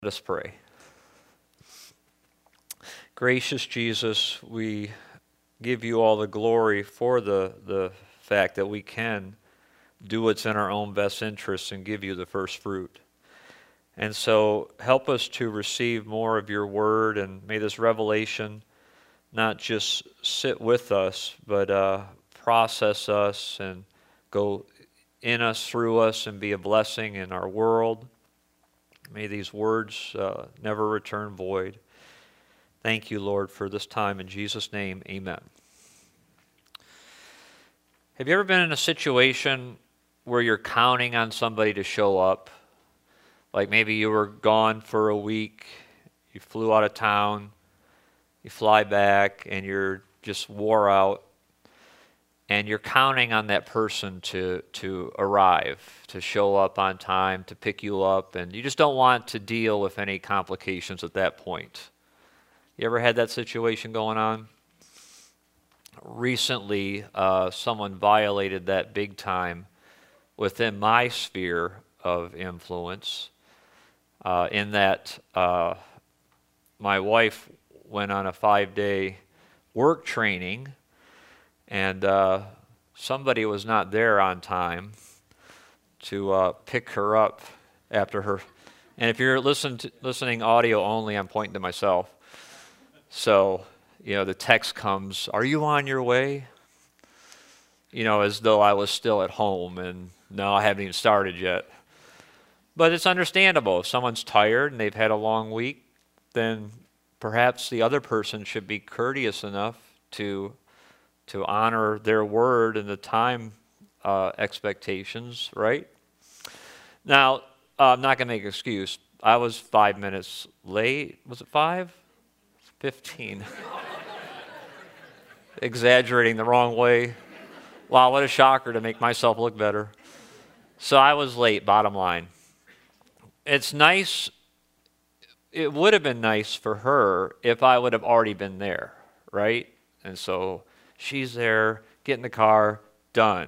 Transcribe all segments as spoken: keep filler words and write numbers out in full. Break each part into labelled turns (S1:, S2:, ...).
S1: Let us pray. Gracious Jesus, we give you all the glory for the, the fact that we can do what's in our own best interests and give you the first fruit. And so help us to receive more of your word, and may this revelation not just sit with us, but uh, process us and go in us, through us, and be a blessing in our world. May these words uh, never return void. Thank you, Lord, for this time. In Jesus' name, amen. Have you ever been in a situation where you're counting on somebody to show up? Like maybe you were gone for a week, you flew out of town, you fly back, and you're just wore out, and you're counting on that person to, to arrive, to show up on time, to pick you up, and you just don't want to deal with any complications at that point. You ever had that situation going on? Recently, uh, someone violated that big time within my sphere of influence, uh, in that uh, my wife went on a five-day work training, and uh, somebody was not there on time to uh, pick her up after her. And if you're listen to, listening audio only, I'm pointing to myself. So, you know, the text comes, "Are you on your way?" You know, as though I was still at home, and no, I haven't even started yet. But it's understandable. If someone's tired and they've had a long week, then perhaps the other person should be courteous enough to to honor their word and the time uh, expectations, right? Now, uh, I'm not going to make an excuse. I was five minutes late. Was it five? Fifteen. Exaggerating the wrong way. Wow, what a shocker to make myself look better. So I was late, bottom line. It's nice, it would have been nice for her if I would have already been there, right? And so she's there, get in the car, done.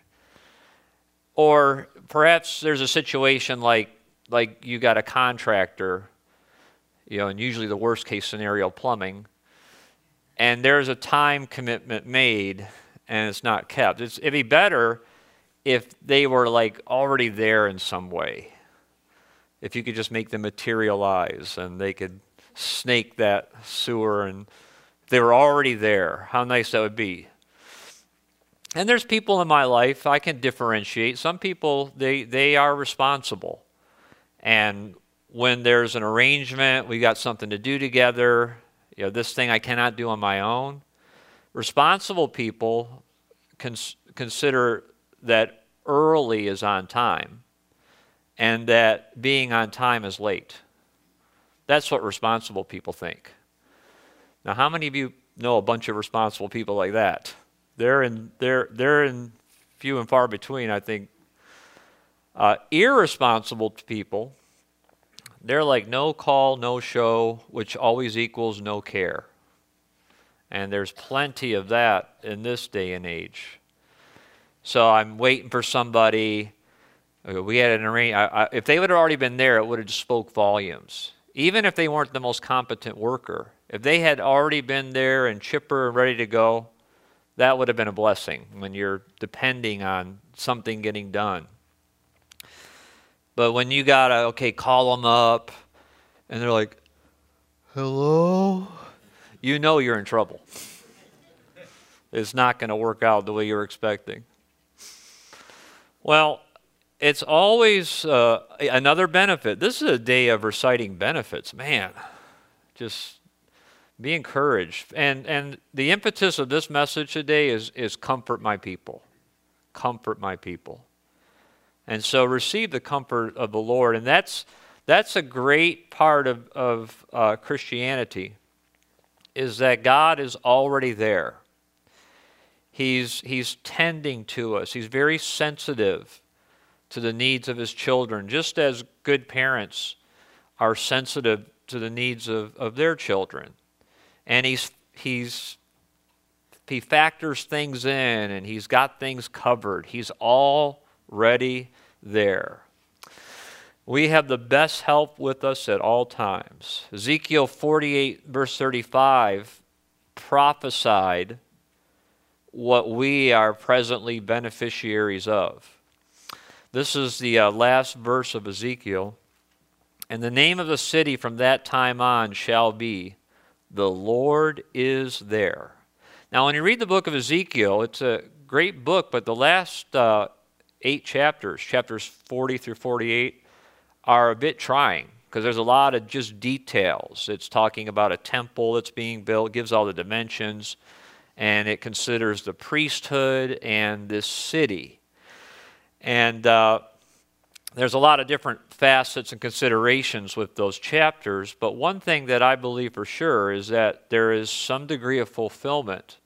S1: Or perhaps there's a situation like like you got a contractor, you know, and usually the worst case scenario, plumbing, and there's a time commitment made and it's not kept. It's, it'd be better if they were like already there in some way. If you could just make them materialize and they could snake that sewer, and they were already there. How nice that would be. And there's people in my life I can differentiate. Some people, they, they are responsible. And when there's an arrangement, we got something to do together, you know, this thing I cannot do on my own. Responsible people cons- consider that early is on time and that being on time is late. That's what responsible people think. Now, how many of you know a bunch of responsible people like that? They're in they're they're in few and far between, I think. Uh, irresponsible people, they're like no call, no show, which always equals no care. And there's plenty of that in this day and age. So I'm waiting for somebody. We had an arrangement. If they would have already been there, it would have just spoke volumes. Even if they weren't the most competent worker, if they had already been there and chipper and ready to go, that would have been a blessing when you're depending on something getting done. But when you gotta, okay, call them up, and they're like, hello? You know you're in trouble. It's not going to work out the way you're expecting. Well, it's always uh, another benefit. This is a day of reciting benefits. Man, just be encouraged. And and the impetus of this message today is, is comfort my people. Comfort my people. And so receive the comfort of the Lord. And that's that's a great part of, of uh, Christianity, is that God is already there. He's, he's tending to us. He's very sensitive to the needs of his children, just as good parents are sensitive to the needs of, of their children. And he's he's he factors things in, and he's got things covered. He's already there. We have the best help with us at all times. Ezekiel forty-eight, verse thirty-five, prophesied what we are presently beneficiaries of. This is the uh, last verse of Ezekiel. And the name of the city from that time on shall be, The Lord is There. Now, when you read the book of Ezekiel, it's a great book, but the last uh, eight chapters, chapters forty through forty-eight, are a bit trying because there's a lot of just details. It's talking about a temple that's being built, gives all the dimensions, and it considers the priesthood and this city. And uh, there's a lot of different facets and considerations with those chapters, but one thing that I believe for sure is that there is some degree of fulfillment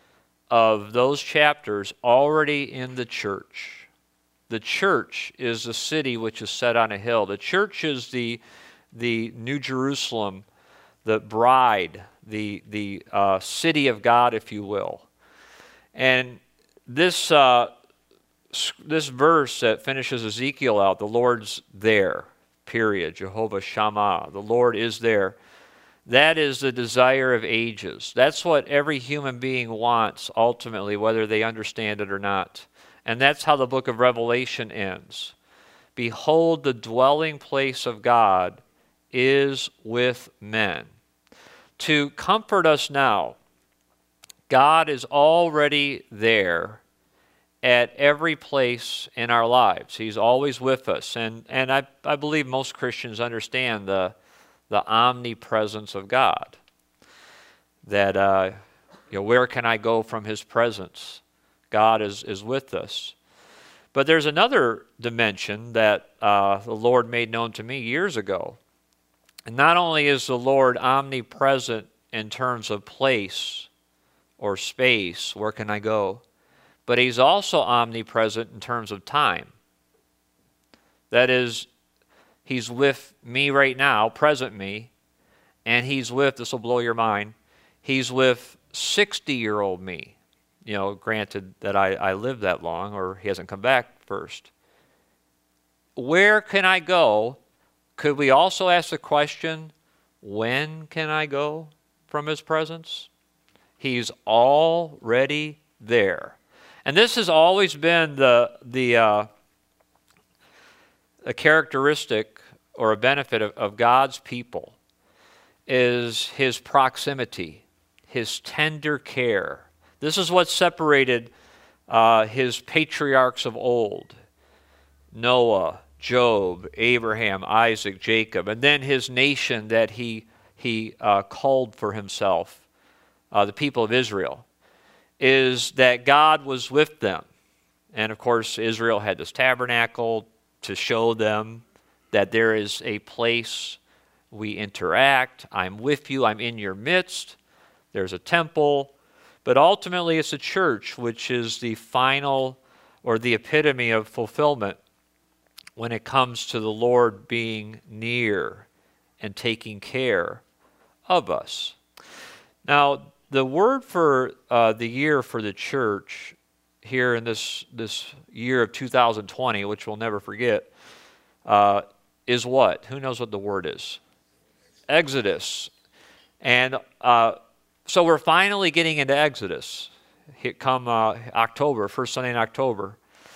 S1: of those chapters already in the church. The church is the city which is set on a hill. The church is the, the New Jerusalem, the bride, the, the uh, city of God, if you will. And this, uh, this verse that finishes Ezekiel out, the Lord's there, period, Jehovah Shammah, the Lord is there. That is the desire of ages. That's what every human being wants, ultimately, whether they understand it or not. And that's how the book of Revelation ends. Behold, the dwelling place of God is with men. To comfort us now, God is already there at every place in our lives. He's always with us. And, and I, I believe most Christians understand the, the omnipresence of God. That, uh, you know, where can I go from His presence? God is, is with us. But there's another dimension that uh, the Lord made known to me years ago. And not only is the Lord omnipresent in terms of place or space, where can I go? But He's also omnipresent in terms of time. That is, He's with me right now, present me, and He's with, this will blow your mind, He's with sixty-year-old me. You know, granted that I, I lived that long, or He hasn't come back first. Where can I go? Could we also ask the question, when can I go from His presence? He's already there. And this has always been the, the uh, a characteristic or a benefit of, of God's people, is His proximity, His tender care. This is what separated uh, His patriarchs of old, Noah, Job, Abraham, Isaac, Jacob, and then His nation that He, he uh, called for Himself, uh, the people of Israel, is that God was with them. And of course, Israel had this tabernacle to show them that there is a place we interact. I'm with you. I'm in your midst. There's a temple. But ultimately, it's a church, which is the final or the epitome of fulfillment when it comes to the Lord being near and taking care of us. Now, the word for uh, the year for the church here in this, this year of two thousand twenty, which we'll never forget, uh, is what? Who knows what the word is? Exodus. And uh, so we're finally getting into Exodus. Here come uh, October, first Sunday in October.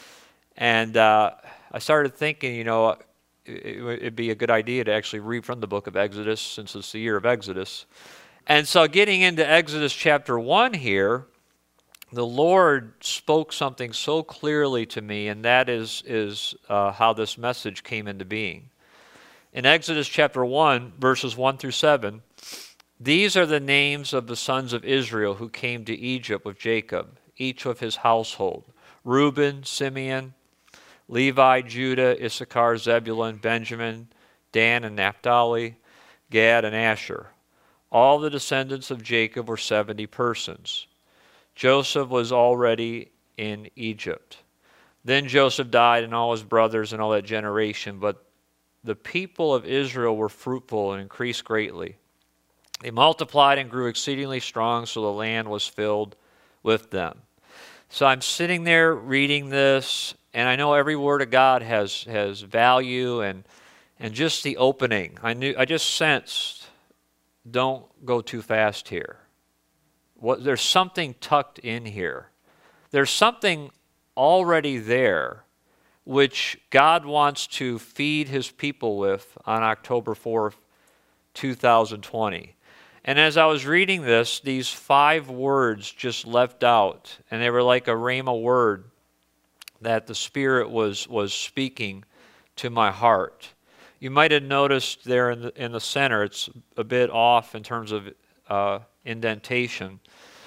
S1: And uh, I started thinking, you know, it, it'd be a good idea to actually read from the book of Exodus, since it's the year of Exodus. And so getting into Exodus chapter one here, the Lord spoke something so clearly to me, and that is, is uh, how this message came into being. In Exodus chapter one, verses one through seven, these are the names of the sons of Israel who came to Egypt with Jacob, each of his household: Reuben, Simeon, Levi, Judah, Issachar, Zebulun, Benjamin, Dan and Naphtali, Gad and Asher. All the descendants of Jacob were seventy persons. Joseph was already in Egypt. Then Joseph died, and all his brothers and all that generation. But the people of Israel were fruitful and increased greatly. They multiplied and grew exceedingly strong, so the land was filled with them. So I'm sitting there reading this, and I know every word of God has, has value, and And just the opening, I knew, I just sensed, don't go too fast here. What, there's something tucked in here. There's something already there which God wants to feed his people with on October fourth, two thousand twenty. And as I was reading this, these five words just leapt out, and they were like a rhema word that the Spirit was, was speaking to my heart. You might have noticed there in the, in the center, it's a bit off in terms of uh, indentation.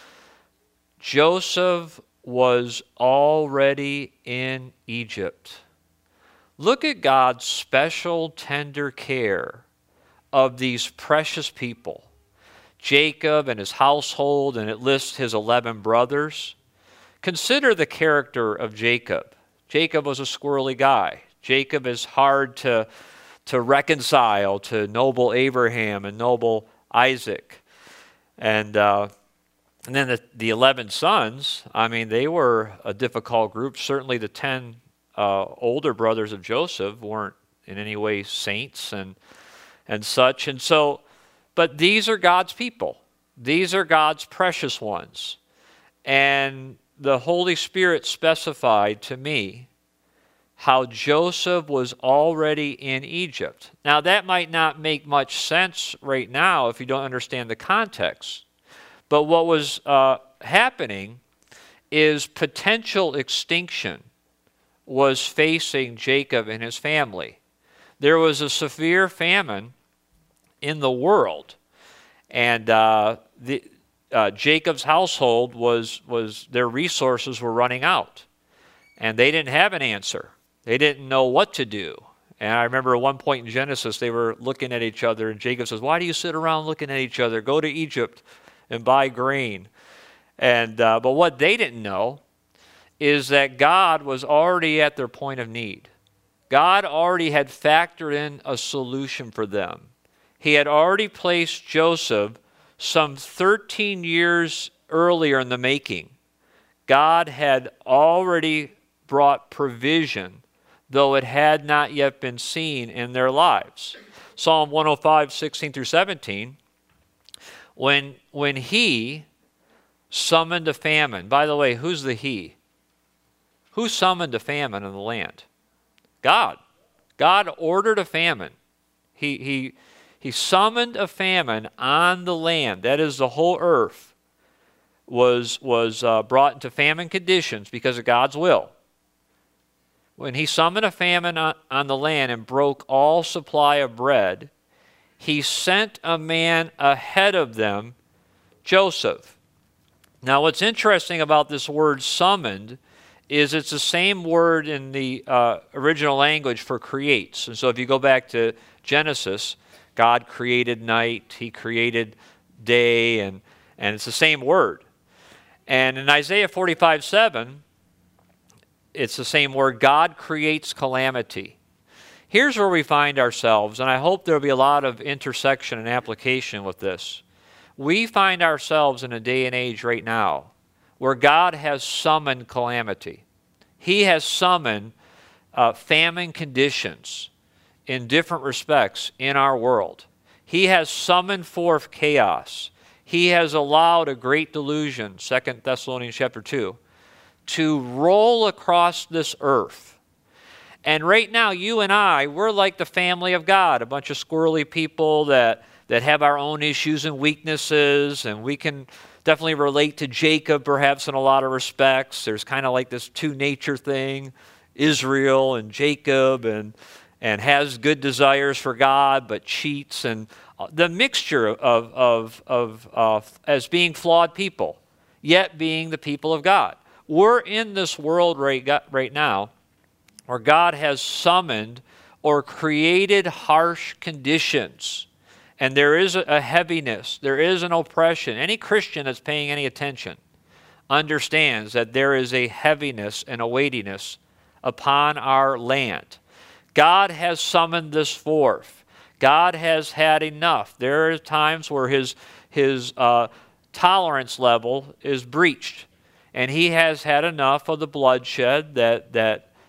S1: Joseph was already in Egypt. Look at God's special, tender care of these precious people. Jacob and his household, and it lists his eleven brothers. Consider the character of Jacob. Jacob was a squirrely guy. Jacob is hard to, to reconcile to noble Abraham and noble Isaac. And, uh, and then the, the eleven sons, I mean, they were a difficult group. Certainly the ten uh, older brothers of Joseph weren't in any way saints and, and such. And so, but these are God's people. These are God's precious ones. And the Holy Spirit specified to me how Joseph was already in Egypt. Now, that might not make much sense right now if you don't understand the context. But what was uh, happening is potential extinction was facing Jacob and his family. There was a severe famine in the world, and uh, the, uh, Jacob's household was, was, their resources were running out, and they didn't have an answer. They didn't know what to do. And I remember at one point in Genesis, they were looking at each other, and Jacob says, "Why do you sit around looking at each other? Go to Egypt and buy grain." And uh, but what they didn't know is that God was already at their point of need. God already had factored in a solution for them. He had already placed Joseph some thirteen years earlier in the making. God had already brought provision, though it had not yet been seen in their lives. Psalm one oh five, sixteen through seventeen, when, when he summoned a famine. By the way, who's the he? Who summoned a famine in the land? God. God ordered a famine. He, he, he summoned a famine on the land. That is, the whole earth was, was uh, brought into famine conditions because of God's will. When he summoned a famine on, on the land and broke all supply of bread, he sent a man ahead of them, Joseph. Now, what's interesting about this word summoned is it's the same word in the uh, original language for creates. And so if you go back to Genesis, God created night, he created day, and, and it's the same word. And in Isaiah forty-five, seven, it's the same word. God creates calamity. Here's where we find ourselves, and I hope there'll be a lot of intersection and application with this. We find ourselves in a day and age right now where God has summoned calamity. He has summoned uh, famine conditions in different respects in our world. He has summoned forth chaos. He has allowed a great delusion, Second Thessalonians chapter two, to roll across this earth. And right now, you and I, we're like the family of God, a bunch of squirrely people that, that have our own issues and weaknesses, and we can definitely relate to Jacob perhaps in a lot of respects. There's kind of like this two-nature thing, Israel and Jacob, and, and has good desires for God but cheats, and the mixture of, of, of uh, as being flawed people, yet being the people of God. We're in this world right, right now where God has summoned or created harsh conditions. And there is a heaviness, there is an oppression. Any Christian that's paying any attention understands that there is a heaviness and a weightiness upon our land. God has summoned this forth. God has had enough. There are times where his, his uh, tolerance level is breached. And he has had enough of the bloodshed that, that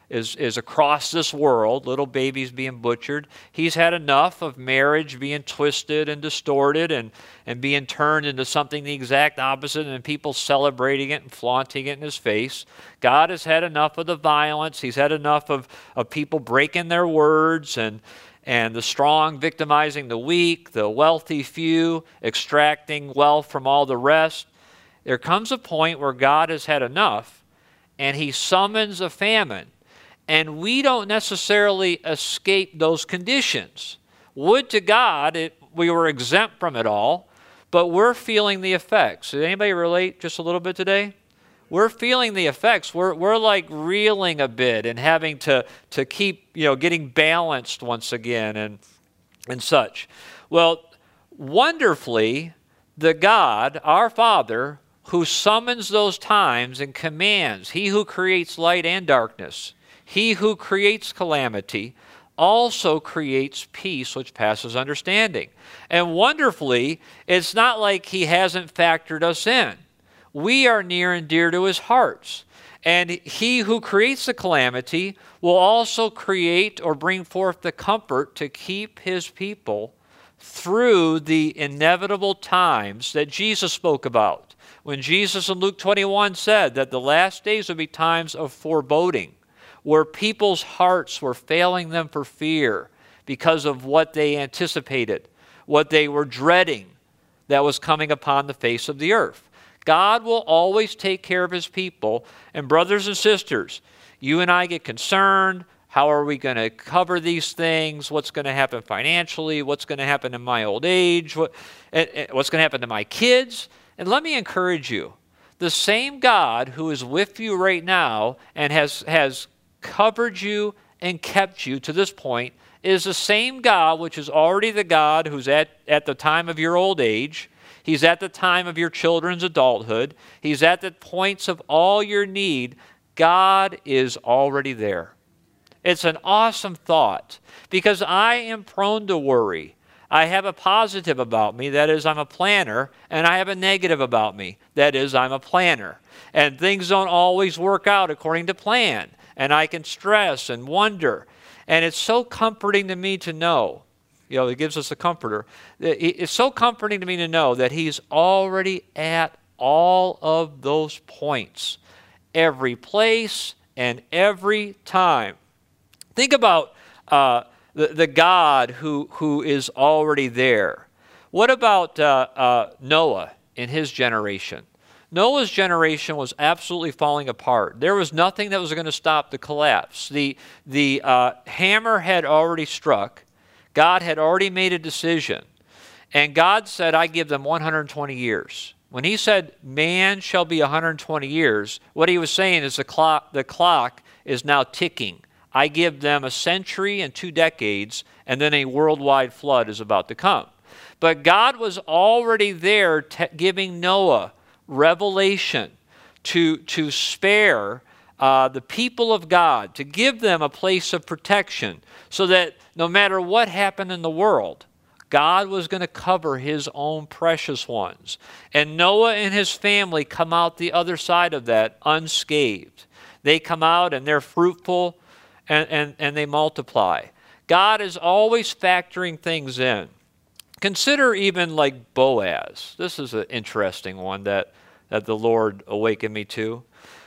S1: is, is across this world, little babies being butchered. He's had enough of marriage being twisted and distorted and, and being turned into something the exact opposite and people celebrating it and flaunting it in his face. God has had enough of the violence. He's had enough of, of people breaking their words and, and the strong victimizing the weak, the wealthy few extracting wealth from all the rest. There comes a point where God has had enough and he summons a famine. And we don't necessarily escape those conditions. Would to God it, we were exempt from it all, but we're feeling the effects. Did anybody relate just a little bit today? We're feeling the effects. We're, we're like reeling a bit and having to, to keep, you know, getting balanced once again and, and such. Well, wonderfully, the God, our Father, who summons those times and commands, he who creates light and darkness, he who creates calamity also creates peace which passes understanding. And wonderfully, it's not like he hasn't factored us in. We are near and dear to his hearts. And he who creates the calamity will also create or bring forth the comfort to keep his people through the inevitable times that Jesus spoke about. When Jesus in Luke twenty-one said that the last days would be times of foreboding, where people's hearts were failing them for fear because of what they anticipated, what they were dreading that was coming upon the face of the earth. God will always take care of his people. And brothers and sisters, you and I get concerned. How are we going to cover these things? What's going to happen financially? What's going to happen in my old age? What, what's going to happen to my kids? And let me encourage you. The same God who is with you right now and has, has covered you and kept you to this point is the same God which is already the God who's at, at the time of your old age. He's at the time of your children's adulthood. He's at the points of all your need. God is already there. It's an awesome thought because I am prone to worry. I have a positive about me, that is, I'm a planner, and I have a negative about me, that is, I'm a planner. And things don't always work out according to plan. And I can stress and wonder. And it's so comforting to me to know, you know, it gives us a comforter. It's so comforting to me to know that he's already at all of those points, every place and every time. Think about uh, the, the God who, who is already there. What about uh, uh, Noah in his generation? Noah's generation was absolutely falling apart. There was nothing that was going to stop the collapse. The, the uh, hammer had already struck. God had already made a decision. And God said, I give them one hundred twenty years. When he said, man shall be one hundred twenty years, what he was saying is the clock, the clock is now ticking. I give them a century and two decades, and then a worldwide flood is about to come. But God was already there t- giving Noah revelation to, to spare uh, the people of God, to give them a place of protection so that no matter what happened in the world, God was going to cover his own precious ones. And Noah and his family come out the other side of that unscathed. They come out and they're fruitful and, and, and they multiply. God is always factoring things in. Consider even like Boaz. This is an interesting one that, that the Lord awakened me to.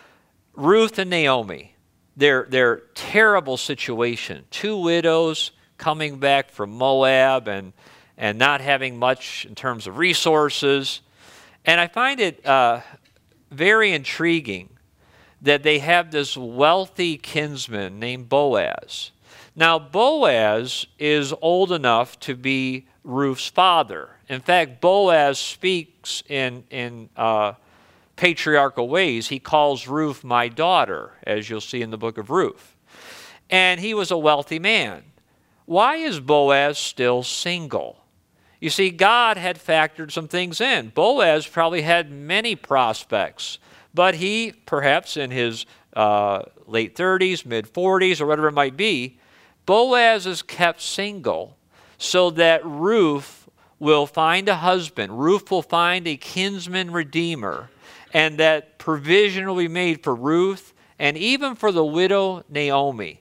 S1: Ruth and Naomi, their, their terrible situation. Two widows coming back from Moab and, and not having much in terms of resources. And I find it uh, very intriguing that they have this wealthy kinsman named Boaz. Now, Boaz is old enough to be Ruth's father. In fact, Boaz speaks in, in uh, patriarchal ways. He calls Ruth my daughter, as you'll see in the book of Ruth. And he was a wealthy man. Why is Boaz still single? You see, God had factored some things in. Boaz probably had many prospects, but he, perhaps in his uh, late thirties, mid forties, or whatever it might be, Boaz is kept single so that Ruth will find a husband. Ruth will find a kinsman redeemer, and that provision will be made for Ruth and even for the widow Naomi.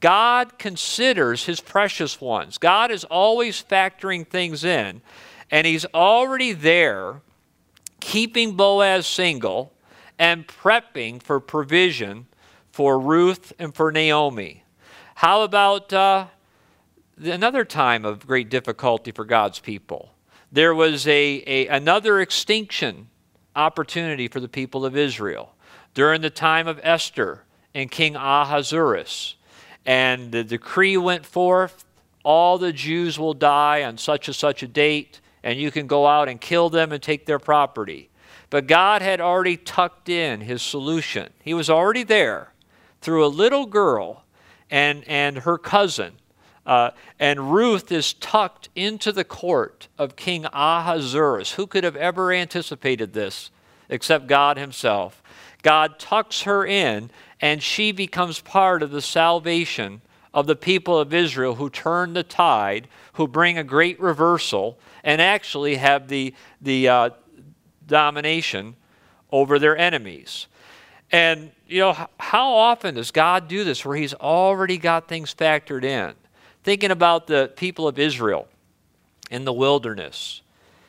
S1: God considers his precious ones. God is always factoring things in, and he's already there keeping Boaz single and prepping for provision for Ruth and for Naomi. How about uh, another time of great difficulty for God's people? There was a, a another extinction opportunity for the people of Israel during the time of Esther and King Ahasuerus. And the decree went forth, all the Jews will die on such and such a date, and you can go out and kill them and take their property. But God had already tucked in his solution. He was already there through a little girl and, and her cousin. Uh, and Ruth is tucked into the court of King Ahasuerus. Who could have ever anticipated this except God himself? God tucks her in, and she becomes part of the salvation of the people of Israel who turn the tide, who bring a great reversal, and actually have the, the uh, domination over their enemies. And, you know, how often does God do this where he's already got things factored in? Thinking about the people of Israel in the wilderness,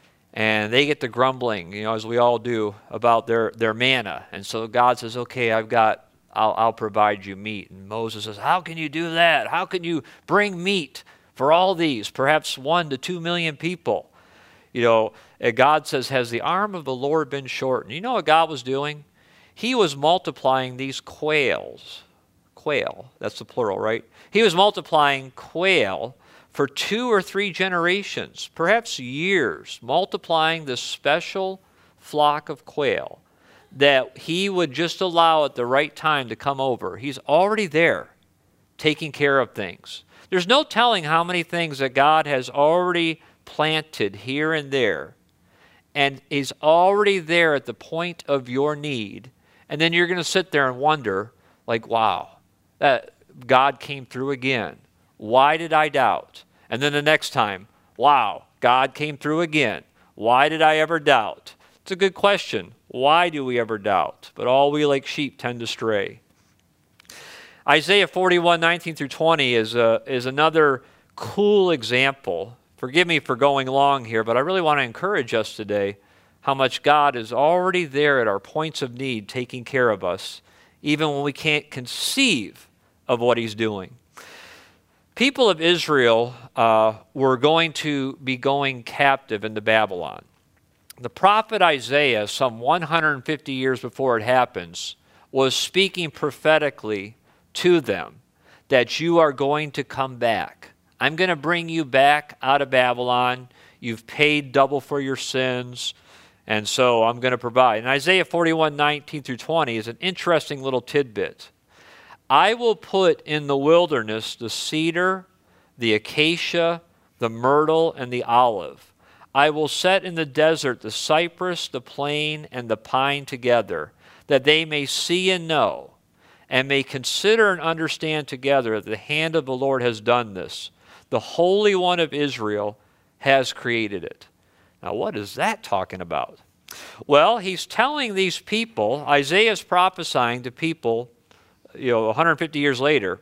S1: and they get to grumbling, you know, as we all do, about their, their manna. And so God says, okay, I've got, I'll, I'll provide you meat. And Moses says, how can you do that? How can you bring meat for all these, perhaps one to two million people? You know, and God says, has the arm of the Lord been shortened? You know what God was doing? He was multiplying these quails. Quail, that's the plural, right? He was multiplying quail for two or three generations, perhaps years, multiplying this special flock of quail that he would just allow at the right time to come over. He's already there taking care of things. There's no telling how many things that God has already planted here and there, and is already there at the point of your need. And then you're going to sit there and wonder, like, wow, that God came through again. Why did I doubt? And then the next time, wow, God came through again. Why did I ever doubt? It's a good question. Why do we ever doubt? But all we like sheep tend to stray. Isaiah forty-one, nineteen through twenty is, a, is another cool example. Forgive me for going long here, but I really want to encourage us today how much God is already there at our points of need taking care of us, even when we can't conceive of what he's doing. People of Israel uh, were going to be going captive into Babylon. The prophet Isaiah, some one hundred fifty years before it happens, was speaking prophetically to them that you are going to come back. I'm going to bring you back out of Babylon. You've paid double for your sins, and so I'm going to provide. And Isaiah forty-one, nineteen through twenty is an interesting little tidbit. I will put in the wilderness the cedar, the acacia, the myrtle, and the olive. I will set in the desert the cypress, the plane, and the pine together, that they may see and know, and may consider and understand together that the hand of the Lord has done this. The Holy One of Israel has created it. Now, what is that talking about? Well, he's telling these people, Isaiah's prophesying to people, you know, one hundred fifty years later,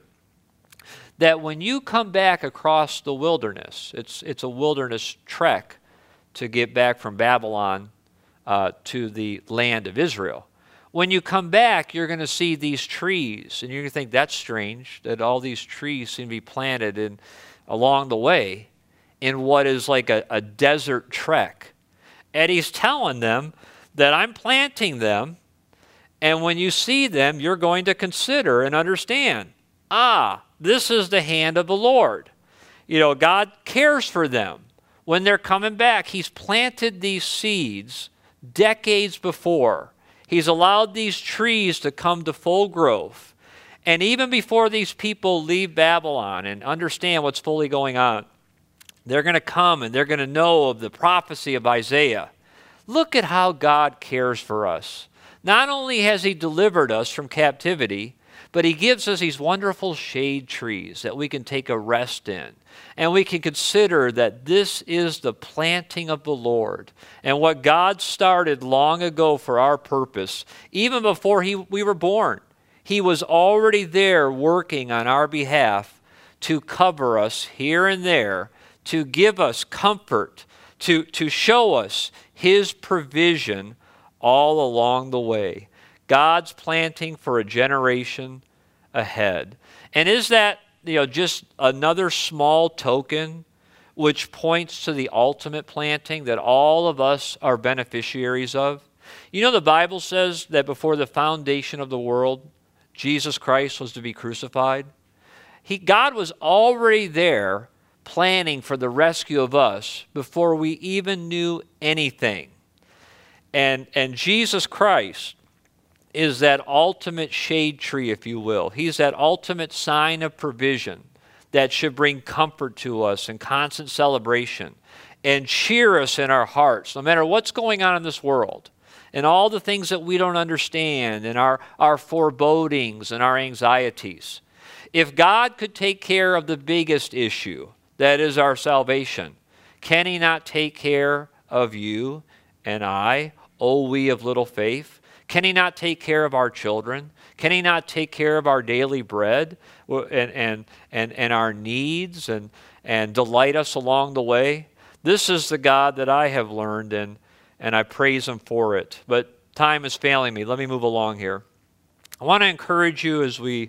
S1: that when you come back across the wilderness, it's, it's a wilderness trek to get back from Babylon uh, to the land of Israel. When you come back, you're going to see these trees, and you're going to think that's strange that all these trees seem to be planted in, along the way in what is like a, a desert trek. And he's telling them that I'm planting them, and when you see them, you're going to consider and understand, ah, this is the hand of the Lord. You know, God cares for them. When they're coming back, he's planted these seeds decades before. He's allowed these trees to come to full growth. And even before these people leave Babylon and understand what's fully going on, they're going to come and they're going to know of the prophecy of Isaiah. Look at how God cares for us. Not only has he delivered us from captivity, but he gives us these wonderful shade trees that we can take a rest in. And we can consider that this is the planting of the Lord. And what God started long ago for our purpose, even before he, we were born. He was already there working on our behalf to cover us here and there, to give us comfort, to, to show us His provision all along the way. God's planting for a generation ahead. And is that, you know, just another small token which points to the ultimate planting that all of us are beneficiaries of? You know, the Bible says that before the foundation of the world, Jesus Christ was to be crucified. He, God was already there planning for the rescue of us before we even knew anything. And, and Jesus Christ is that ultimate shade tree, if you will. He's that ultimate sign of provision that should bring comfort to us and constant celebration and cheer us in our hearts, no matter what's going on in this world and all the things that we don't understand and our, our forebodings and our anxieties. If God could take care of the biggest issue, that is our salvation, can He not take care of you and I, O we of little faith? Can He not take care of our children? Can He not take care of our daily bread and, and, and, and our needs and, and delight us along the way? This is the God that I have learned, and, and I praise Him for it. But time is failing me. Let me move along here. I want to encourage you as we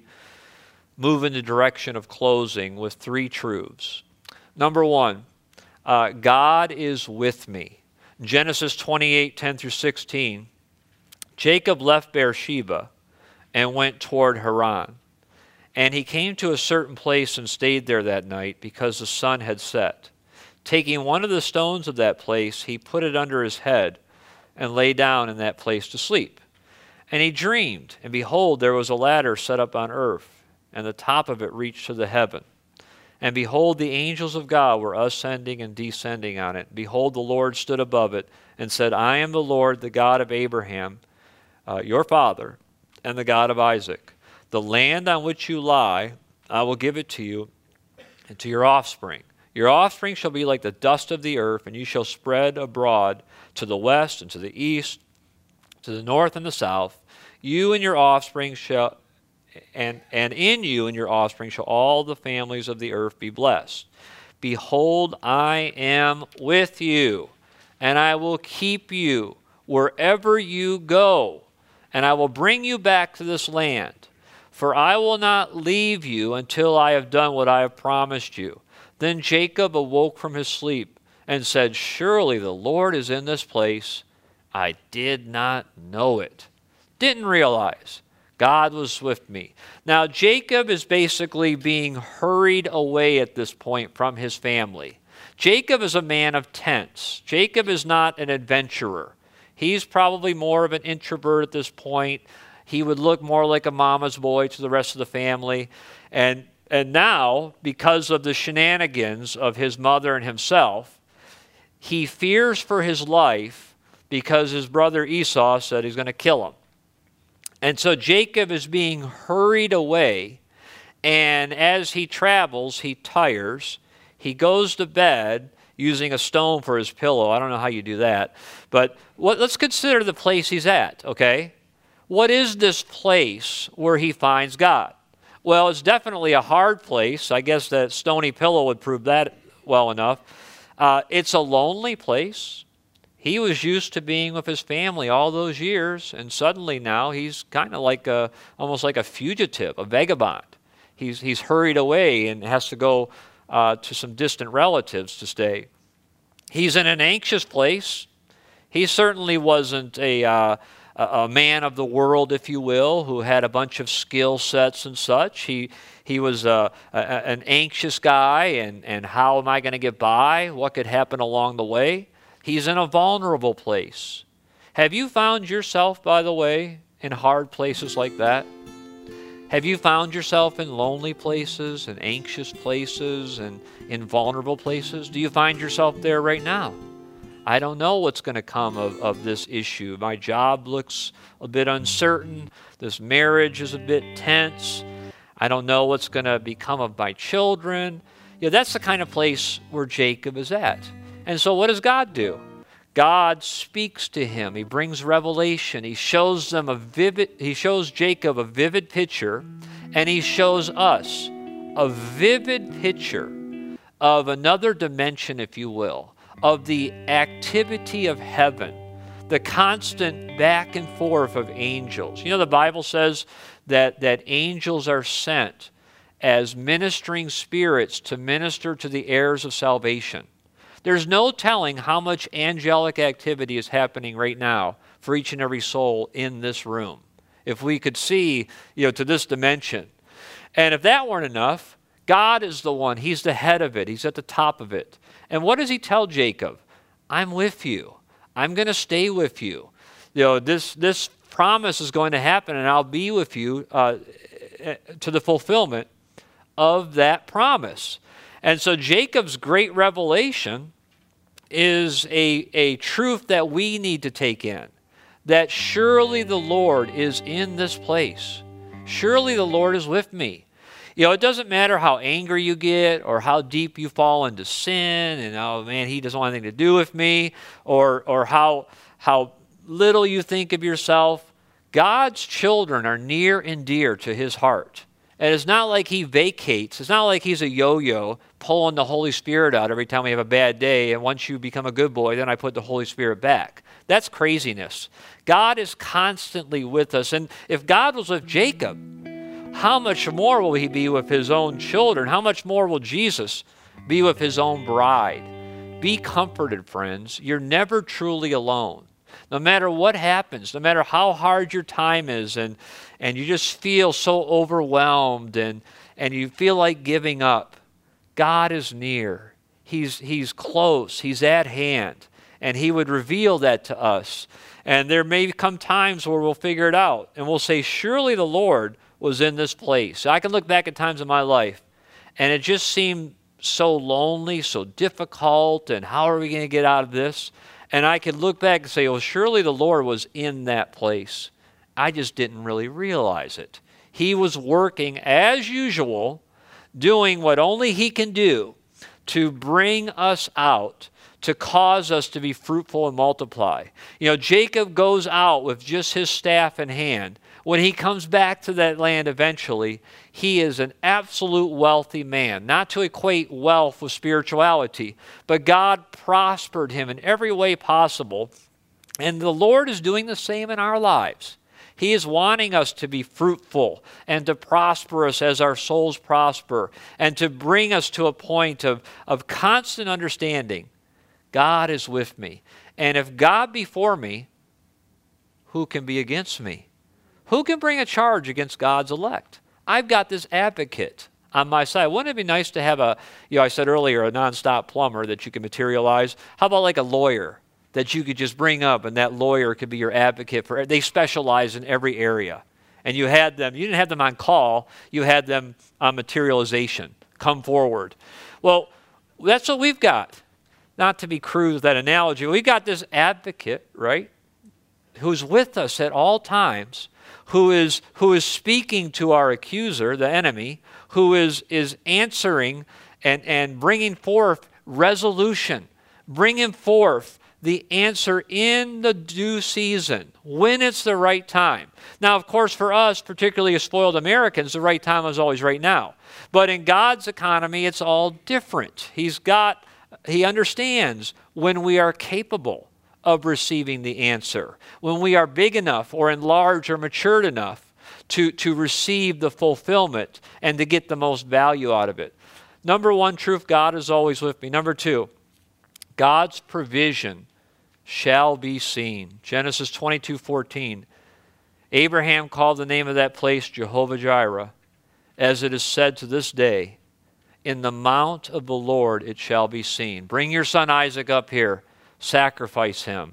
S1: move in the direction of closing with three truths. Number one, uh, God is with me. Genesis twenty-eight, ten through sixteen. Jacob left Beersheba and went toward Haran. And he came to a certain place and stayed there that night because the sun had set. Taking one of the stones of that place, he put it under his head and lay down in that place to sleep. And he dreamed, and behold, there was a ladder set up on earth, and the top of it reached to the heaven. And behold, the angels of God were ascending and descending on it. Behold, the Lord stood above it and said, I am the Lord, the God of Abraham, uh, your father, and the God of Isaac. The land on which you lie, I will give it to you and to your offspring. Your offspring shall be like the dust of the earth, and you shall spread abroad to the west and to the east, to the north and the south. You and your offspring shall, and, and in you and your offspring shall all the families of the earth be blessed. Behold, I am with you, and I will keep you wherever you go, and I will bring you back to this land. For I will not leave you until I have done what I have promised you. Then Jacob awoke from his sleep and said, surely the Lord is in this place. I did not know it. Didn't realize God was with me. Now, Jacob is basically being hurried away at this point from his family. Jacob is a man of tents. Jacob is not an adventurer. He's probably more of an introvert at this point. He would look more like a mama's boy to the rest of the family. And, and now, because of the shenanigans of his mother and himself, he fears for his life because his brother Esau said he's going to kill him. And so Jacob is being hurried away, and as he travels, he tires. He goes to bed using a stone for his pillow. I don't know how you do that. But what, let's consider the place he's at, okay? What is this place where he finds God? Well, it's definitely a hard place. I guess that stony pillow would prove that well enough. Uh, it's a lonely place. He was used to being with his family all those years, and suddenly now he's kind of like a, almost like a fugitive, a vagabond. He's, he's hurried away and has to go uh, to some distant relatives to stay. He's in an anxious place. He certainly wasn't a... Uh, a man of the world, if you will, who had a bunch of skill sets and such. He he was a, a, an anxious guy, and, and how am I going to get by? What could happen along the way? He's in a vulnerable place. Have you found yourself, by the way, in hard places like that? Have you found yourself in lonely places and anxious places and in vulnerable places? Do you find yourself there right now? I don't know what's going to come of, of this issue. My job looks a bit uncertain. This marriage is a bit tense. I don't know what's going to become of my children. Yeah, that's the kind of place where Jacob is at. And so what does God do? God speaks to him. He brings revelation. He shows them a vivid, he shows Jacob a vivid picture, and he shows us a vivid picture of another dimension, if you will, of the activity of heaven, the constant back and forth of angels. You know, the Bible says that, that angels are sent as ministering spirits to minister to the heirs of salvation. There's no telling how much angelic activity is happening right now for each and every soul in this room. If we could see, you know, to this dimension. And if that weren't enough, God is the one. He's the head of it. He's at the top of it. And what does he tell Jacob? I'm with you. I'm going to stay with you. You know, this, this promise is going to happen, and I'll be with you uh, to the fulfillment of that promise. And so Jacob's great revelation is a, a truth that we need to take in, that surely the Lord is in this place. Surely the Lord is with me. You know, it doesn't matter how angry you get or how deep you fall into sin and, oh man, he doesn't want anything to do with me, or, or how, how little you think of yourself. God's children are near and dear to his heart. And it's not like he vacates. It's not like he's a yo-yo pulling the Holy Spirit out every time we have a bad day, and once you become a good boy, then I put the Holy Spirit back. That's craziness. God is constantly with us. And if God was with Jacob, how much more will he be with his own children? How much more will Jesus be with his own bride? Be comforted, friends. You're never truly alone. No matter what happens, no matter how hard your time is, and, and you just feel so overwhelmed and, and you feel like giving up, God is near. He's, he's close. He's at hand. And he would reveal that to us. And there may come times where we'll figure it out. And we'll say, surely the Lord was in this place. I can look back at times in my life, and it just seemed so lonely, so difficult, and how are we going to get out of this? And I could look back and say, well, surely the Lord was in that place. I just didn't really realize it. He was working as usual, doing what only he can do to bring us out, to cause us to be fruitful and multiply. You know, Jacob goes out with just his staff in hand. When he comes back to that land eventually, he is an absolute wealthy man. Not to equate wealth with spirituality, but God prospered him in every way possible. And the Lord is doing the same in our lives. He is wanting us to be fruitful and to prosper us as our souls prosper, and to bring us to a point of, of constant understanding. God is with me. And if God be for me, who can be against me? Who can bring a charge against God's elect? I've got this advocate on my side. Wouldn't it be nice to have a, you know, I said earlier, a nonstop plumber that you can materialize? How about like a lawyer that you could just bring up, and that lawyer could be your advocate for, they specialize in every area. And you had them, you didn't have them on call, you had them on materialization, come forward. Well, that's what we've got. Not to be crude with that analogy, we've got this advocate, right, who's with us at all times, who is who is speaking to our accuser, the enemy, who is, is answering and, and bringing forth resolution, bringing forth the answer in the due season, when it's the right time. Now, of course, for us, particularly as spoiled Americans, the right time is always right now. But in God's economy, it's all different. He's got, he understands when we are capable of receiving the answer, when we are big enough or enlarged or matured enough to, to receive the fulfillment and to get the most value out of it. Number one truth, God is always with me. Number two, God's provision shall be seen. Genesis twenty-two fourteen. Abraham called the name of that place Jehovah Jireh, as it is said to this day, in the mount of the Lord it shall be seen. Bring your son Isaac up here. Sacrifice him.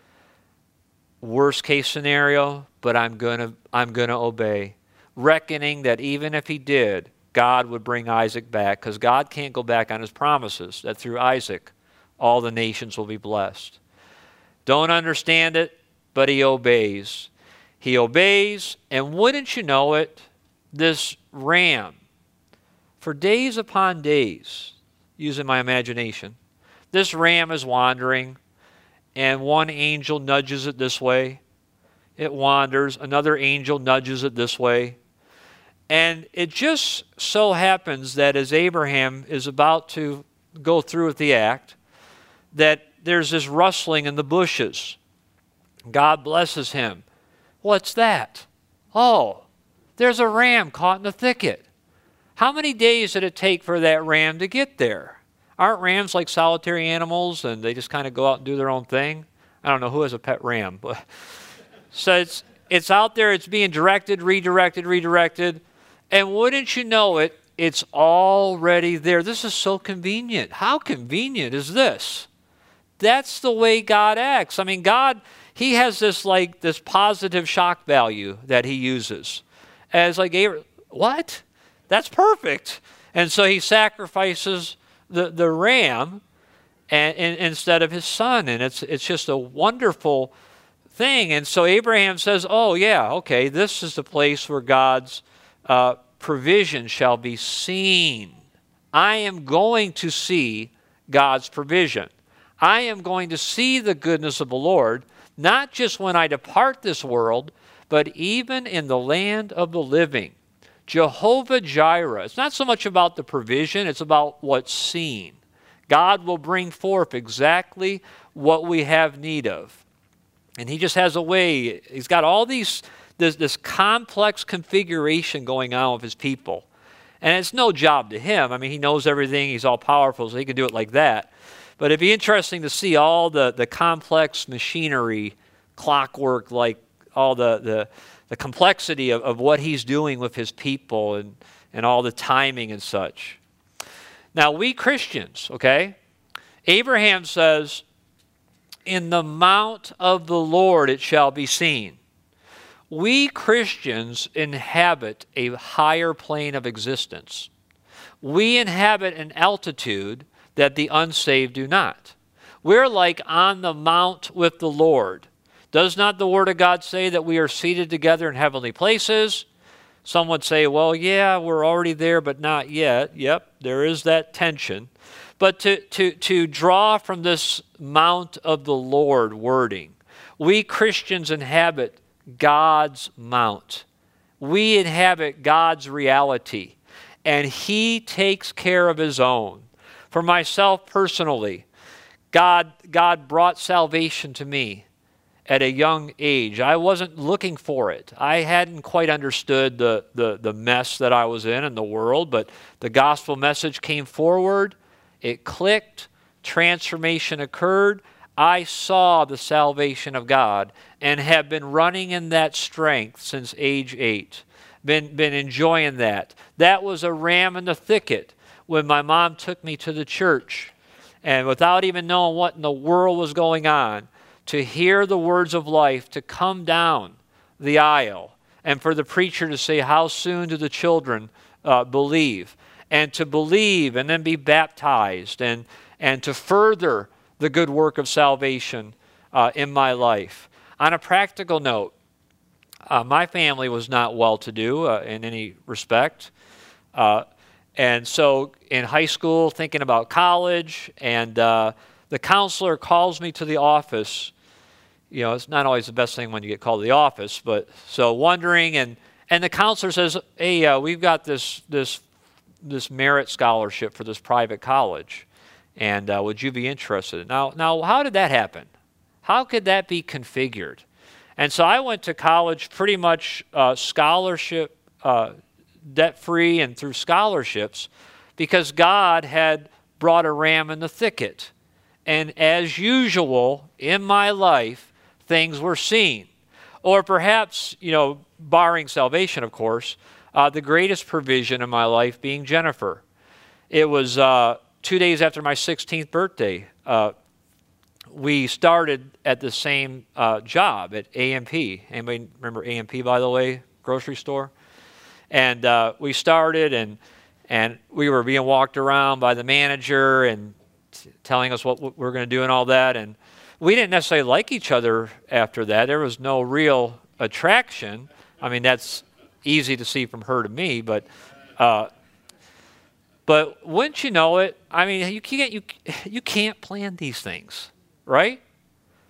S1: Worst case scenario, but I'm gonna I'm gonna obey, reckoning that even if he did, God would bring Isaac back, because God can't go back on his promises that through Isaac all the nations will be blessed. Don't understand it, but he obeys. He obeys, and wouldn't you know it, this ram, for days upon days, using my imagination, this ram is wandering, and one angel nudges it this way. It wanders. Another angel nudges it this way. And it just so happens that as Abraham is about to go through with the act, that there's this rustling in the bushes. God blesses him. What's that? Oh, there's a ram caught in the thicket. How many days did it take for that ram to get there? Aren't rams like solitary animals and they just kind of go out and do their own thing? I don't know who has a pet ram, but so it's it's out there, it's being directed, redirected, redirected, and wouldn't you know it, it's already there. This is so convenient. How convenient is this? That's the way God acts. I mean, God, he has this like this positive shock value that he uses. As like, what? That's perfect. And so he sacrifices the, the ram and, and instead of his son. And it's it's just a wonderful thing. And so Abraham says, oh yeah, okay, this is the place where God's uh, provision shall be seen. I am going to see God's provision. I am going to see the goodness of the Lord, not just when I depart this world, but even in the land of the living. Jehovah Jireh. It's not so much about the provision, it's about what's seen. God will bring forth exactly what we have need of. And he just has a way, he's got all these, this, this complex configuration going on with his people. And it's no job to him. I mean, he knows everything, he's all powerful, so he can do it like that. But it'd be interesting to see all the, the complex machinery, clockwork, like all the, the, the complexity of, of what he's doing with his people and, and all the timing and such. Now, we Christians, okay, Abraham says, in the mount of the Lord it shall be seen. We Christians inhabit a higher plane of existence. We inhabit an altitude that the unsaved do not. We're like on the mount with the Lord. Does not the Word of God say that we are seated together in heavenly places? Some would say, well, yeah, we're already there, but not yet. Yep, there is that tension. But to, to, to draw from this mount of the Lord wording, we Christians inhabit God's mount. We inhabit God's reality, and he takes care of his own. For myself personally, God, God brought salvation to me at a young age. I wasn't looking for it. I hadn't quite understood the, the, the mess that I was in in the world, but the gospel message came forward. It clicked. Transformation occurred. I saw the salvation of God and have been running in that strength since age eight. Been, been enjoying that. That was a ram in the thicket when my mom took me to the church. And without even knowing what in the world was going on, to hear the words of life, to come down the aisle, and for the preacher to say, how soon do the children uh, believe? And to believe and then be baptized and, and to further the good work of salvation uh, in my life. On a practical note, uh, my family was not well-to-do uh, in any respect. Uh, and so in high school, thinking about college, and uh, the counselor calls me to the office. You know, it's not always the best thing when you get called to the office, but so wondering, and, and the counselor says, hey, uh, we've got this, this, this merit scholarship for this private college, and uh, would you be interested? Now, now, how did that happen? How could that be configured? And so I went to college pretty much uh, scholarship, uh, debt-free and through scholarships, because God had brought a ram in the thicket. And as usual in my life, things were seen. Or perhaps, you know, barring salvation, of course, uh, the greatest provision in my life being Jennifer. It was uh, two days after my sixteenth birthday. Uh, we started at the same uh, job at A M P. Anybody remember A M P, by the way? Grocery store? And uh, we started, and and we were being walked around by the manager and t- telling us what, what we we're going to do and all that. And we didn't necessarily like each other after that. There was no real attraction. I mean, that's easy to see from her to me, but uh, but wouldn't you know it? I mean, you can't you you can't plan these things, right?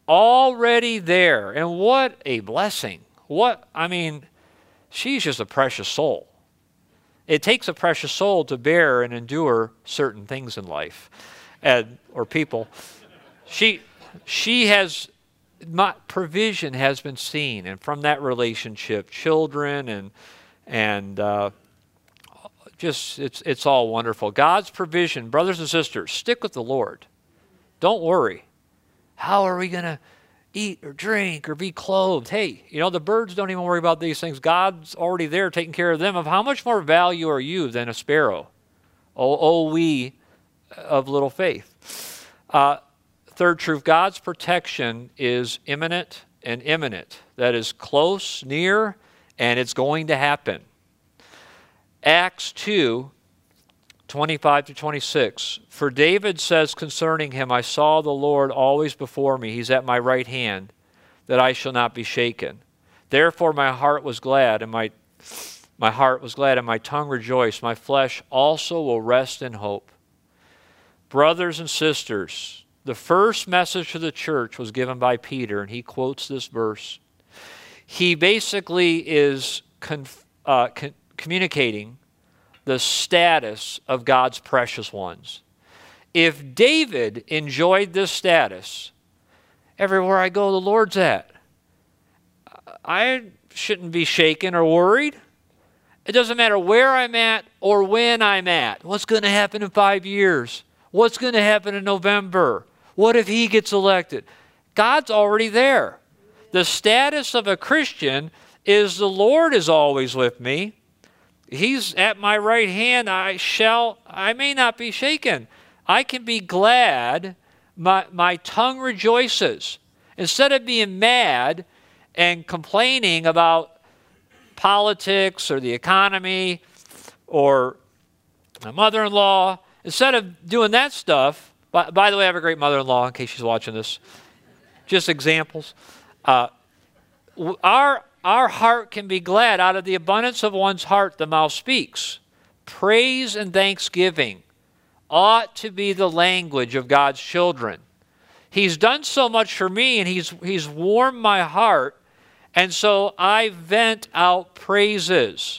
S1: already there. And what a blessing. What, I mean, she's just a precious soul. It takes a precious soul to bear and endure certain things in life, and, or people. She, she has, my provision has been seen, and from that relationship, children and and uh, just it's it's all wonderful. God's provision, brothers and sisters, stick with the Lord. Don't worry. How are we going to eat or drink or be clothed? Hey, you know, the birds don't even worry about these things. God's already there taking care of them. Of how much more value are you than a sparrow? Oh, oh we of little faith. Uh, third truth, God's protection is imminent and imminent. That is close, near, and it's going to happen. Acts two, twenty-five to twenty-six. For David says concerning him, I saw the Lord always before me. He's at my right hand, that I shall not be shaken. Therefore my heart was glad, and my, my heart was glad, and my tongue rejoiced. My flesh also will rest in hope. Brothers and sisters, the first message to the church was given by Peter, and he quotes this verse. He basically is conf, uh, con- communicating the status of God's precious ones. If David enjoyed this status, everywhere I go, the Lord's at. I shouldn't be shaken or worried. It doesn't matter where I'm at or when I'm at. What's going to happen in five years? What's going to happen in November? What if he gets elected? God's already there. The status of a Christian is the Lord is always with me. He's at my right hand. I shall, I may not be shaken. I can be glad. My, my tongue rejoices. Instead of being mad and complaining about politics or the economy or my mother-in-law, instead of doing that stuff, by, by the way, I have a great mother-in-law in case she's watching this. Just examples. Uh, our Our heart can be glad. Out of the abundance of one's heart, the mouth speaks. Praise and thanksgiving ought to be the language of God's children. He's done so much for me, and he's, he's warmed my heart, and so I vent out praises.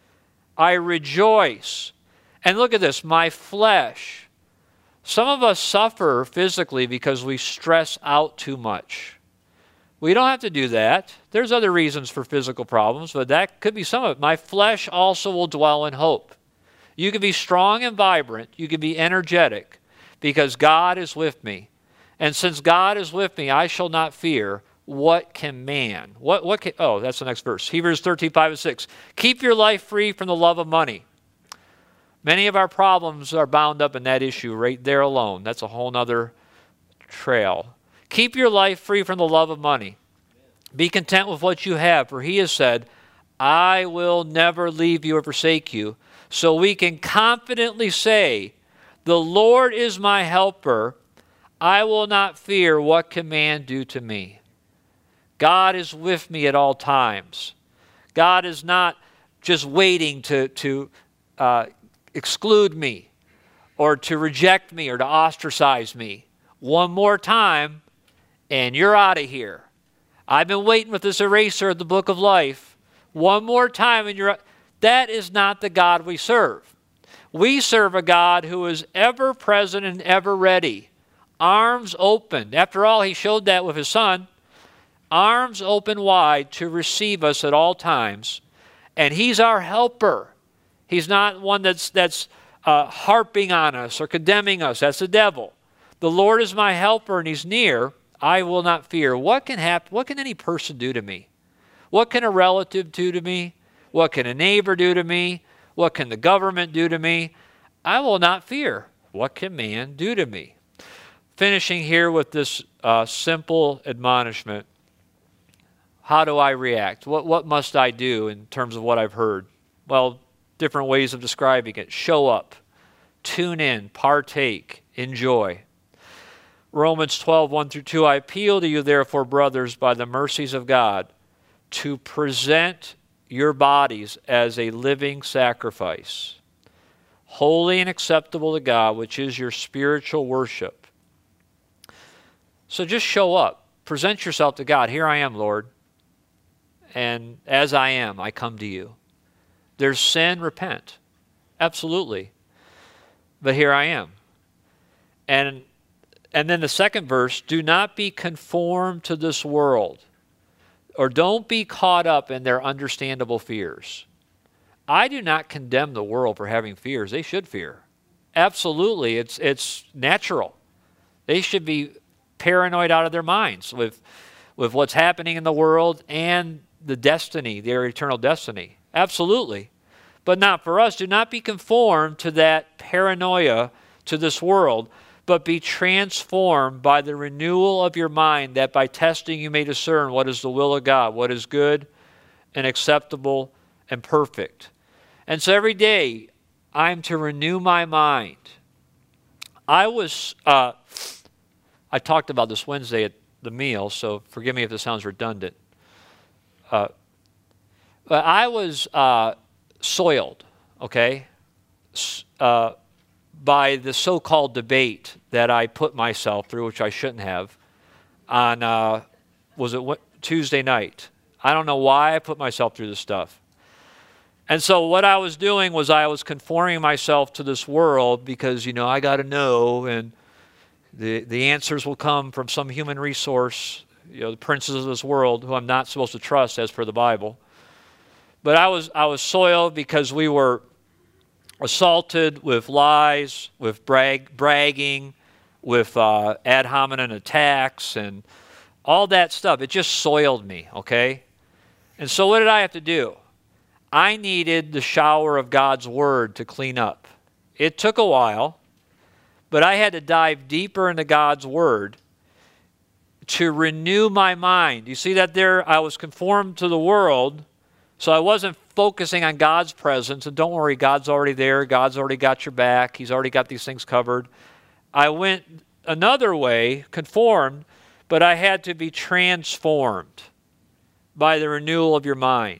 S1: I rejoice. And look at this, my flesh. Some of us suffer physically because we stress out too much. We don't have to do that. There's other reasons for physical problems, but that could be some of it. My flesh also will dwell in hope. You can be strong and vibrant. You can be energetic because God is with me. And since God is with me, I shall not fear. What can man? What, what can, oh, that's the next verse. Hebrews thirteen, five and six. Keep your life free from the love of money. Many of our problems are bound up in that issue right there alone. That's a whole nother trail. Keep your life free from the love of money. Be content with what you have, for he has said, I will never leave you or forsake you. So we can confidently say, the Lord is my helper. I will not fear. What can man do to me? God is with me at all times. God is not just waiting to, to uh, exclude me or to reject me or to ostracize me. One more time, and you're out of here. I've been waiting with this eraser of the book of life. One more time, and you're... That is not the God we serve. We serve a God who is ever present and ever ready. Arms open. After all, he showed that with his son. Arms open wide to receive us at all times. And he's our helper. He's not one that's, that's uh, harping on us or condemning us. That's the devil. The Lord is my helper and he's near. I will not fear. What can happen? What can any person do to me? What can a relative do to me? What can a neighbor do to me? What can the government do to me? I will not fear. What can man do to me? Finishing here with this uh, simple admonishment. How do I react? What, what must I do in terms of what I've heard? Well, different ways of describing it. Show up. Tune in. Partake. Enjoy. Romans twelve, one through two. I appeal to you, therefore, brothers, by the mercies of God, to present your bodies as a living sacrifice, holy and acceptable to God, which is your spiritual worship. So just show up. present yourself to God. Here I am, Lord. And as I am, I come to you. There's sin, repent. Absolutely. But here I am. And, and then the second verse, do not be conformed to this world, or don't be caught up in their understandable fears. I do not condemn the world for having fears. They should fear. Absolutely. It's, it's natural. They should be paranoid out of their minds with, with what's happening in the world and the destiny, their eternal destiny. Absolutely. But not for us. Do not be conformed to that paranoia to this world, but be transformed by the renewal of your mind, that by testing you may discern what is the will of God, what is good and acceptable and perfect. And so every day I'm to renew my mind. I was, uh, I talked about this Wednesday at the meal, so forgive me if this sounds redundant. Uh, but I was uh, soiled, okay, uh, by the so-called debate that I put myself through, which I shouldn't have, on, uh, was it Tuesday night? I don't know why I put myself through this stuff. And so what I was doing was I was conforming myself to this world because, you know, I got to know, and the, the answers will come from some human resource, you know, the princes of this world who I'm not supposed to trust as per the Bible. But I was, I was soiled because we were assaulted with lies, with brag, bragging, with uh, ad hominem attacks, and all that stuff. It just soiled me, okay? And so what did I have to do? I needed the shower of God's Word to clean up. It took a while, but I had to dive deeper into God's Word to renew my mind. You see that there? I was conformed to the world, so I wasn't focusing on God's presence. And don't worry, God's already there. God's already got your back. He's already got these things covered. I went another way, conformed, but I had to be transformed by the renewal of your mind.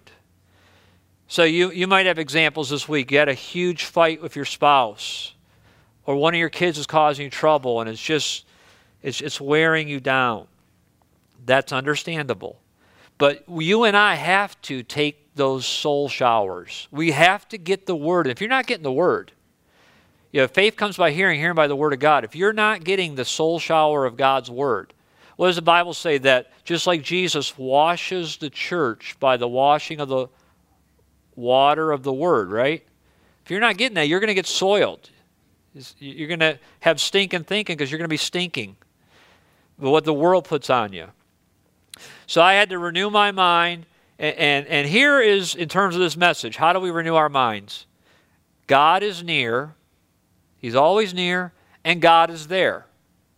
S1: So you, you might have examples this week. You had a huge fight with your spouse, or one of your kids is causing you trouble, and it's just, it's, it's wearing you down. That's understandable. But you and I have to take those soul showers. We have to get the Word. If you're not getting the Word, you know, faith comes by hearing, hearing by the Word of God. If you're not getting the soul shower of God's Word, what does the Bible say? That just like Jesus washes the church by the washing of the water of the Word, right? If you're not getting that, you're going to get soiled. You're going to have stinking thinking because you're going to be stinking with what the world puts on you. So I had to renew my mind. And, and, and here is, in terms of this message, how do we renew our minds? God is near. He's always near. And God is there.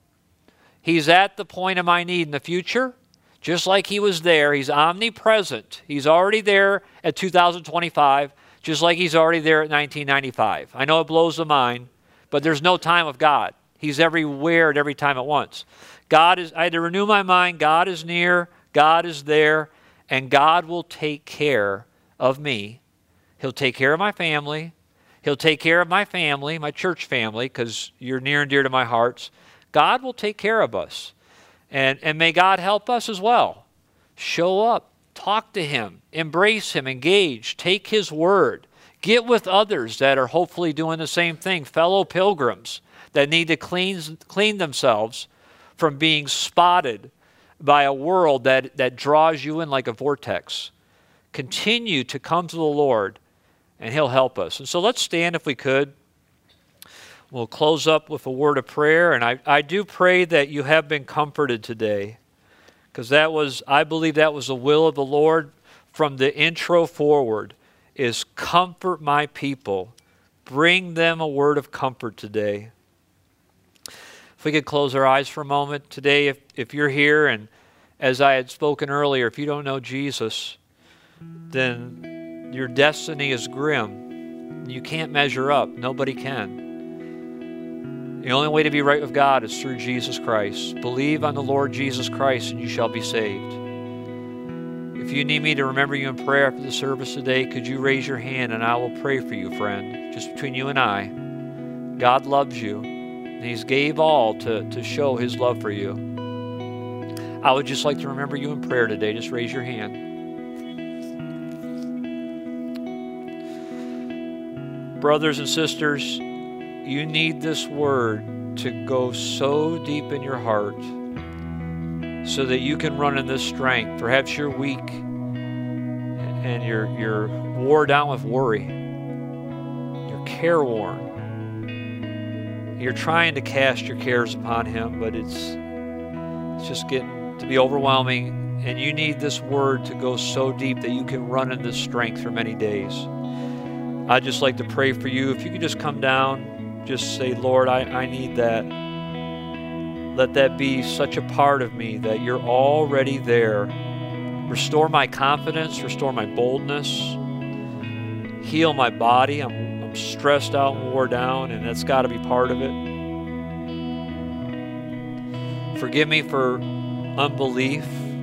S1: He's at the point of my need in the future. Just like He was there, He's omnipresent. He's already there at two thousand twenty-five, just like He's already there at nineteen ninety-five. I know it blows the mind, but there's no time with God. He's everywhere at every time at once. God is, I had to renew my mind. God is near. God is there. And God will take care of me. He'll take care of my family. He'll take care of my family, my church family, because you're near and dear to my heart. God will take care of us. And, and may God help us as well. Show up. Talk to Him. Embrace Him. Engage. Take His Word. Get with others that are hopefully doing the same thing. Fellow pilgrims that need to clean, clean themselves from being spotted by a world that, that draws you in like a vortex. Continue to come to the Lord, and He'll help us. And so let's stand if we could. We'll close up with a word of prayer, and I, I do pray that you have been comforted today, because that was, I believe that was the will of the Lord from the intro forward, is comfort my people. Bring them a word of comfort today. If we could close our eyes for a moment today, if, if you're here, and as I had spoken earlier, if you don't know Jesus, then your destiny is grim. You can't measure up. Nobody can. The only way to be right with God is through Jesus Christ. Believe on the Lord Jesus Christ and you shall be saved. If you need me to remember you in prayer after the service today, could you raise your hand and I will pray for you, friend, just between you and I. God loves you, and He's gave all to, to show His love for you. I would just like to remember you in prayer today. Just raise your hand. Brothers and sisters, you need this word to go so deep in your heart so that you can run in this strength. Perhaps you're weak and you're, you're wore down with worry. You're careworn. You're trying to cast your cares upon Him, but it's, it's just getting to be overwhelming, and you need this word to go so deep that you can run in this strength for many days. I'd just like to pray for you. If you could just come down, just say, Lord, I, I need that. Let that be such a part of me that you're already there. Restore my confidence, restore my boldness, heal my body. I'm, I'm stressed out and wore down, and that's got to be part of it. Forgive me for unbelief.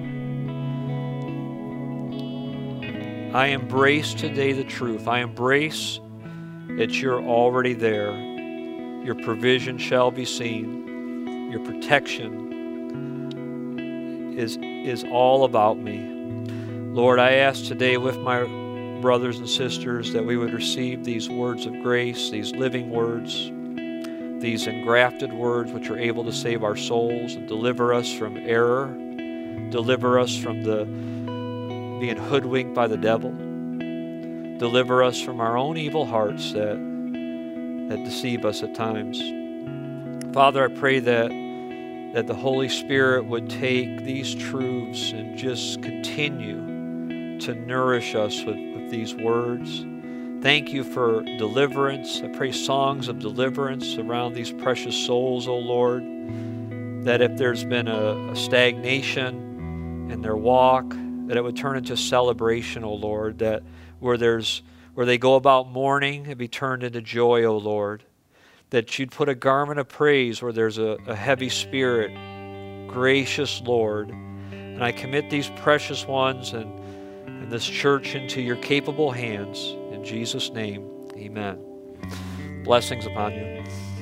S1: I embrace today the truth. I embrace that you're already there. Your provision shall be seen. Your protection is, is all about me. Lord, I ask today with my brothers and sisters that we would receive these words of grace, these living words, these engrafted words which are able to save our souls and deliver us from error, deliver us from the being hoodwinked by the devil, deliver us from our own evil hearts that, that deceive us at times. Father, I pray that, that the Holy Spirit would take these truths and just continue to nourish us with, with these words. Thank you for deliverance. I pray songs of deliverance around these precious souls, O Lord, that if there's been a, a stagnation in their walk, that it would turn into celebration, O Lord, that where there's where they go about mourning, it be turned into joy, O Lord, that you'd put a garment of praise where there's a, a heavy spirit, gracious Lord. And I commit these precious ones and, and this church into your capable hands. In Jesus' name, amen. Blessings upon you.